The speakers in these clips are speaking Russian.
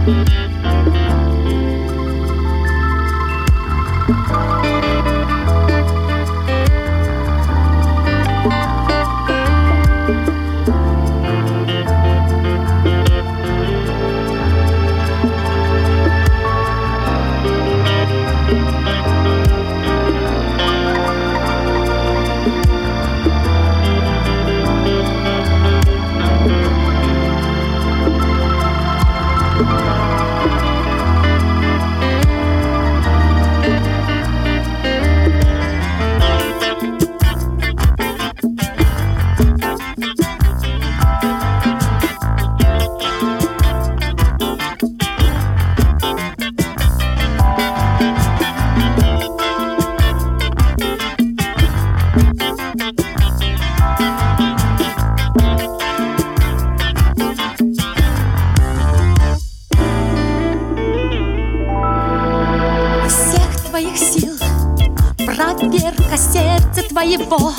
Проверка сердца твоего,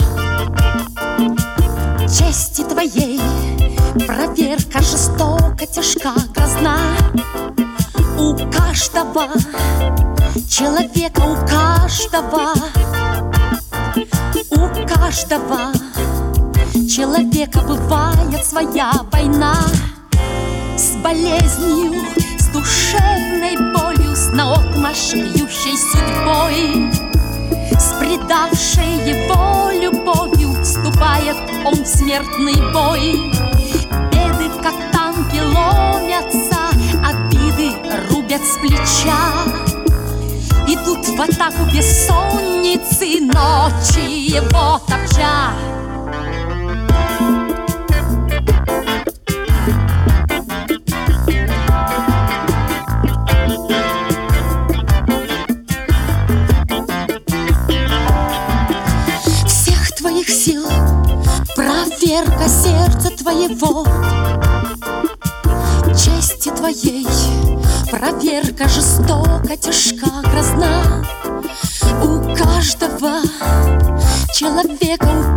чести твоей. Проверка жестока, тяжка, грозна. У каждого человека, у каждого человека бывает своя война. С болезнью, с душевной болью, с наотмашь бьющей судьбой, с предавшей его любовью вступает он в смертный бой. Беды, как танки, ломятся, обиды рубят с плеча. Идут в атаку бессонницы, ночи его топча. Сил, проверка сердца твоего, чести твоей. Проверка жестока, тяжка, грозна. У каждого человека, у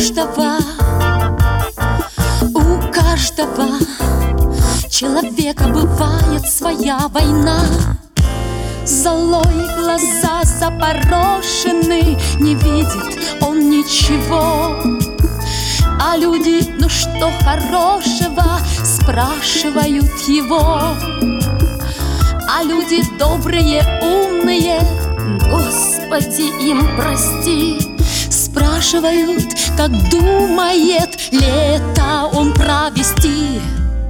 каждого человека бывает своя война. Злой глаза запорошены, не видит он ничего. А люди, ну что хорошего, спрашивают его. А люди добрые, умные, Господи, им прости, спрашивают, как думает лето он провести.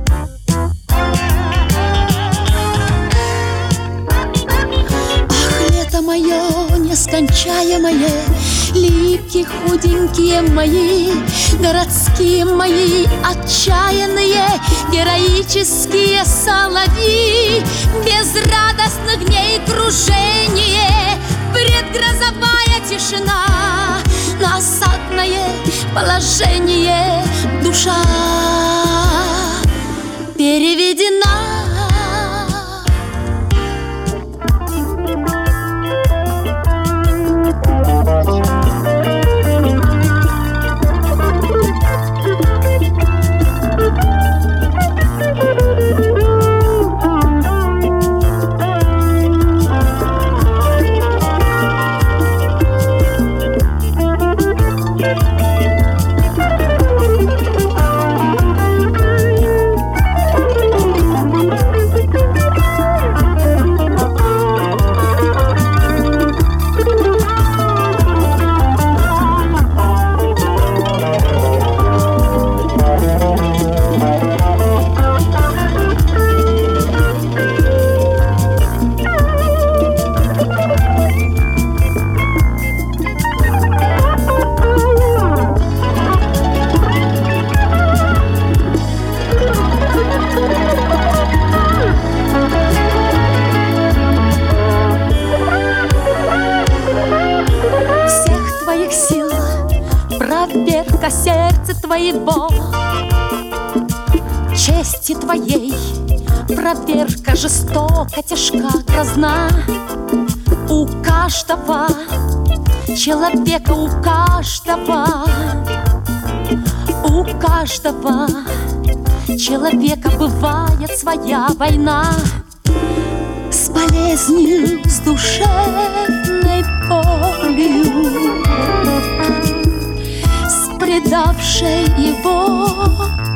Мое нескончаемое, липкие худенькие мои, городские мои отчаянные, героические соловьи. Безрадостных дней кружение, предгрозовая тишина, насадное положение, душа переведена. Проверка сердца твоего, чести твоей. Проверка жестока, тяжка, грозна. У каждого человека, у каждого человека бывает своя война. С болезнью, с душевной болью, с предавшей его